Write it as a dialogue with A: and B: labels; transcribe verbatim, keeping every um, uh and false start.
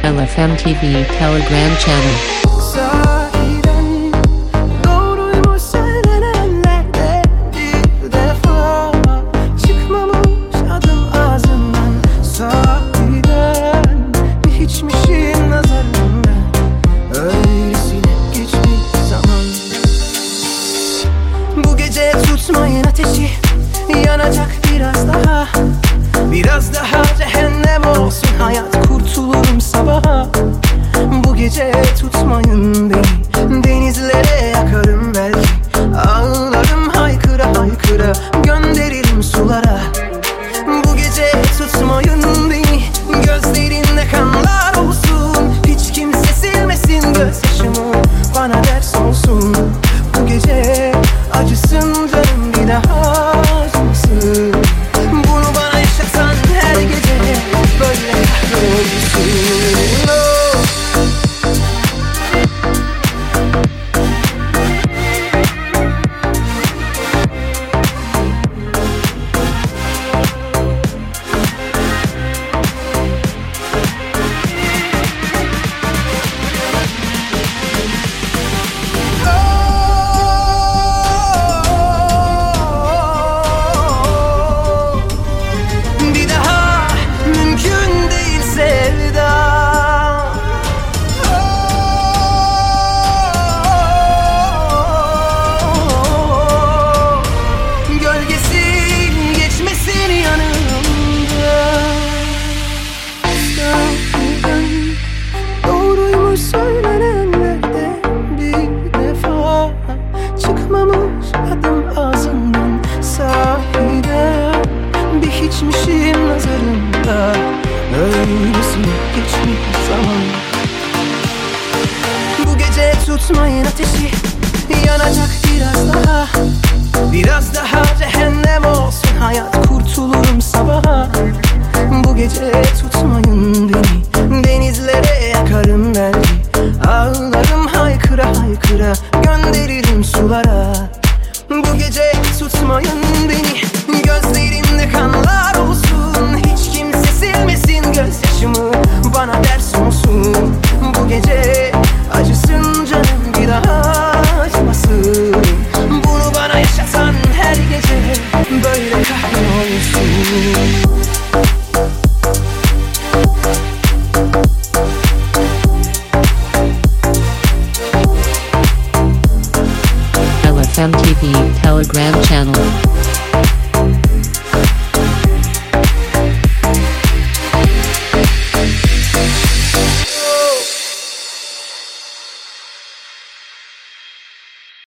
A: L F M T V Telegram channel.
B: Sahiden doğruymuş söylenenlerde bir defa çıkmamış adım ağzından. Sahiden bir hiçmişim nazarımda, öylesine geçmiş zaman. Bu gece tutmayın ateşi, yanacak biraz daha. Biraz daha cehennem olsun hayat, kurtulurum sabaha. Bu gece tutmayın beni, denizlere yakarım belki. Ağlarım haykıra haykıra, gönderirim sulara. Bu gece tutmayın beni, gözlerinde kanlar olsun. Hiç kimse silmesin gözyaşımı, bana ders olsun. Bu gece acısın canım, bir daha acımasın. Bunu bana yaşatan her gece böyle kahrolsun. Söylenenlerde bir defa çıkmamış adım ağzından. Sahiden bir hiçmişim nazarında, öylesine geçmiş zaman. Bu gece tutmayın ateşi, yanacak biraz daha. Biraz daha cehennem olsun hayat, kurtulurum sabaha. Bu gece tutmayın beni, denizlere yakarım belki. Ağlarım haykıra haykıra, gönderirim sulara. Bu gece tutmayın beni, gözlerimde kanlar olsun. Hiç kimse silmesin gözyaşımı, bana ders olsun. Bu gece acısın canım, bir daha acımasın. Bunu bana yaşatan her gece böyle kahrolsun.
A: L F M T V Telegram channel.